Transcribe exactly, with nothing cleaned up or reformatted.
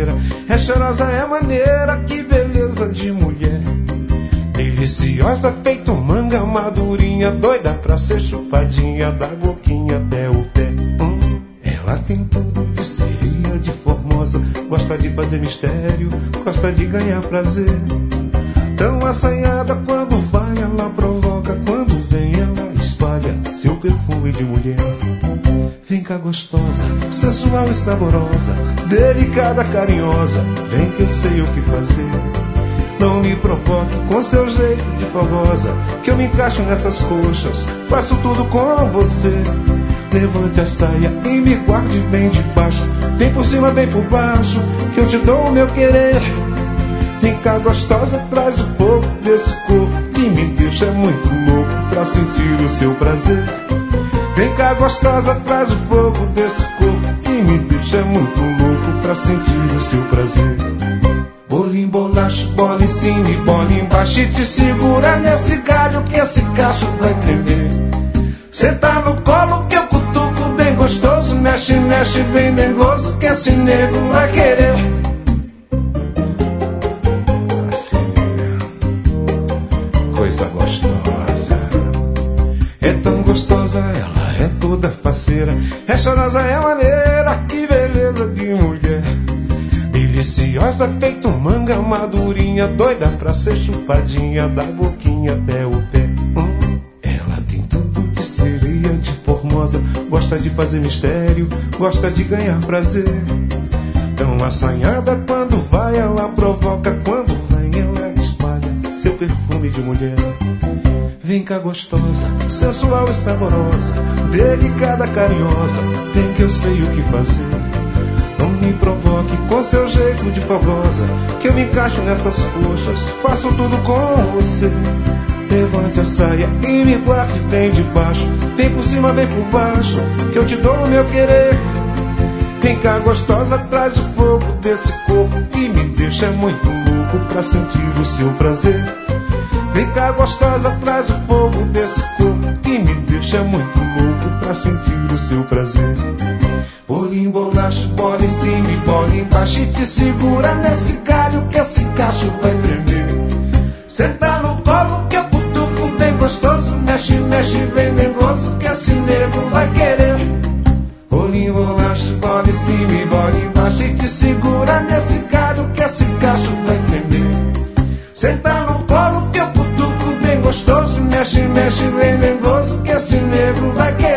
faceira. É cheirosa, é maneira, que beleza de mulher. Deliciosa, feito manga madurinha, doida pra ser chupadinha, da boquinha até o pé. Hum. Ela tem tudo de sereia, de formosa, gosta de fazer mistério, gosta de ganhar prazer. Tão assanhada, quando vai ela provoca, quando vem ela espalha seu perfume de mulher. Vem cá gostosa, sensual e saborosa, delicada, carinhosa, vem que eu sei o que fazer. Não me provoque com seu jeito de fogosa, que eu me encaixo nessas coxas, faço tudo com você. Levante a saia e me guarde bem debaixo, vem por cima, vem por baixo, que eu te dou o meu querer. Vem cá gostosa, traz o fogo desse corpo que me deixa muito louco pra sentir o seu prazer. Vem cá gostosa, traz o fogo desse corpo que me deixa muito louco pra sentir o seu prazer. Bolinho, bolacho, bola em cima e bola embaixo, e te segura nesse galho que esse cacho vai tremer. Senta no colo que eu cutuco bem gostoso, mexe, mexe bem dengoso, que esse nego vai querer. Coisa gostosa, é tão gostosa, ela é toda faceira. É chorosa, é maneira, que beleza de mulher. Deliciosa, feito manga madurinha, doida pra ser chupadinha, da boquinha até o pé. Hum. Ela tem tudo de sereia, de formosa, gosta de fazer mistério, gosta de ganhar prazer. Tão assanhada, quando vai ela provoca, quando vem ela espalha seu perfume de mulher. Vem cá gostosa, sensual e saborosa, delicada, carinhosa, vem que eu sei o que fazer. Não me provoque com seu jeito de fogosa, que eu me encaixo nessas coxas, faço tudo com você. Levante a saia e me guarde bem debaixo, vem por cima, vem por baixo, que eu te dou o meu querer. Vem cá gostosa, traz o fogo desse corpo que me deixa muito louco pra sentir o seu prazer. Vem cá gostosa, traz o fogo desse corpo que me deixa muito louco pra sentir o seu prazer. Bolinho, bolacho, bola em cima e bola embaixo, e te segura nesse galho que esse cacho vai tremer. Senta no colo que eu cutuco bem gostoso, mexe, mexe bem dengoso, que esse nego vai querer. Bolinho, bolacho, bola em cima e bola embaixo, e te segura nesse galho que esse cacho vai tremer. Senta no colo que eu cutuco bem gostoso, mexe, mexe bem dengoso, que esse nego vai querer.